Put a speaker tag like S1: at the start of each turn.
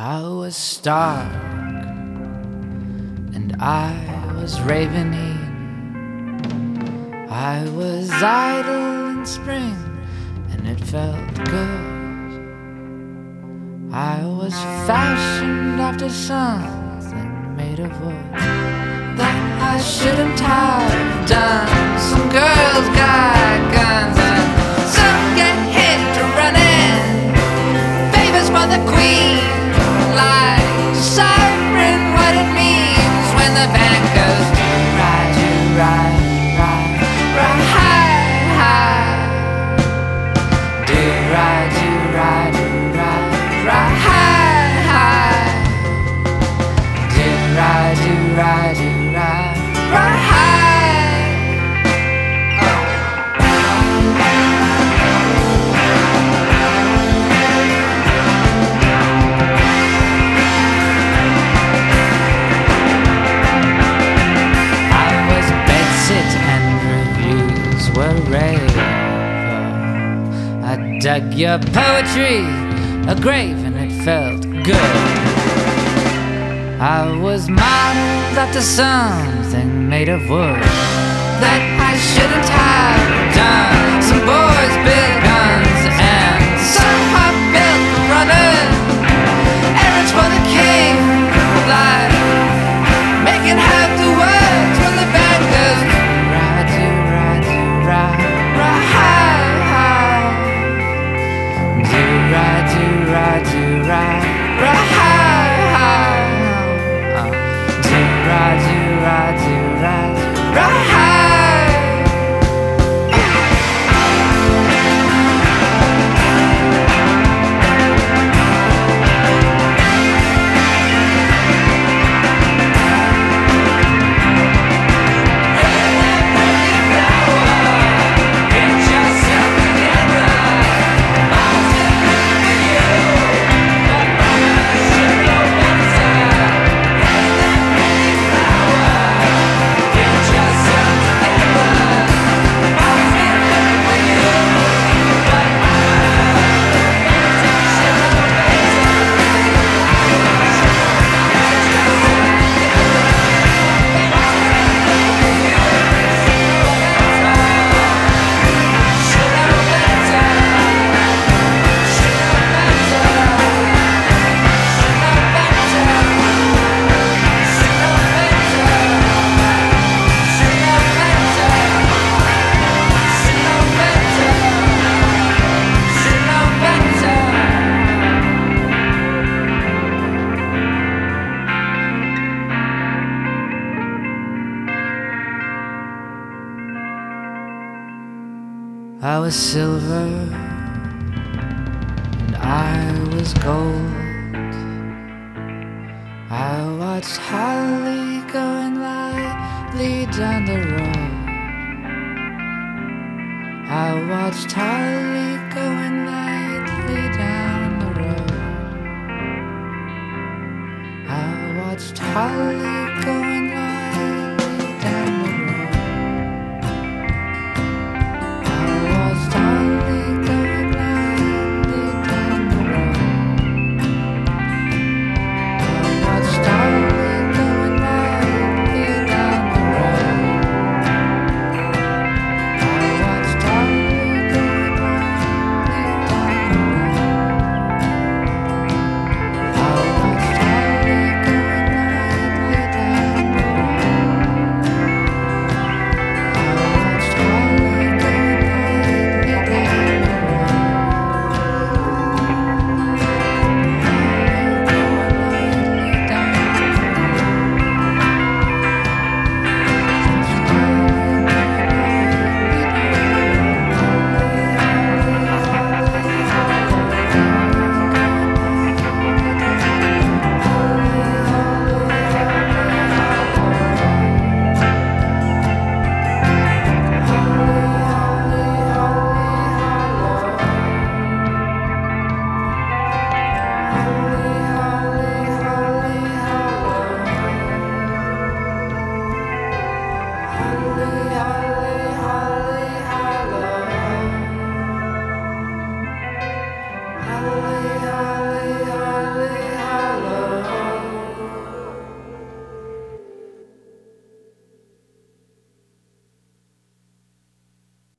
S1: I was stark and I was ravening. I was idle in spring and it felt good. I was fashioned after something made of wood that I shouldn't have done. Some girls got guns and some get hit running. Favors for the queen, like siren, what it means when the band goes to ride, high, high. Do ride, high, high. Do ride, high. I dug your poetry a grave and it felt good. I was modeled after something made of wood that I shouldn't have done. Some boys built guns and some are built for running errands for the king, like making half the words when the band goes I was silver and I was gold. I watched Holly going lightly down the road. I watched Holly going lightly down the road. I watched Holly going